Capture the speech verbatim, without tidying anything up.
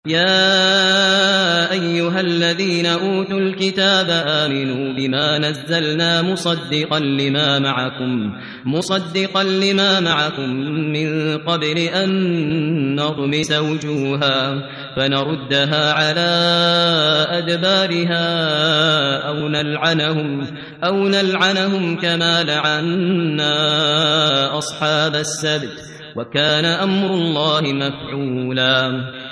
يا أيها الذين أوتوا الكتاب آمنوا بما نزلنا مصدقا لما معكم مصدقا لما معكم من قبل أن نطمس وجوها فنردها على أدبارها أو نلعنهم أو نلعنهم كما لعنا أصحاب السبت وكان أمر الله مفعولا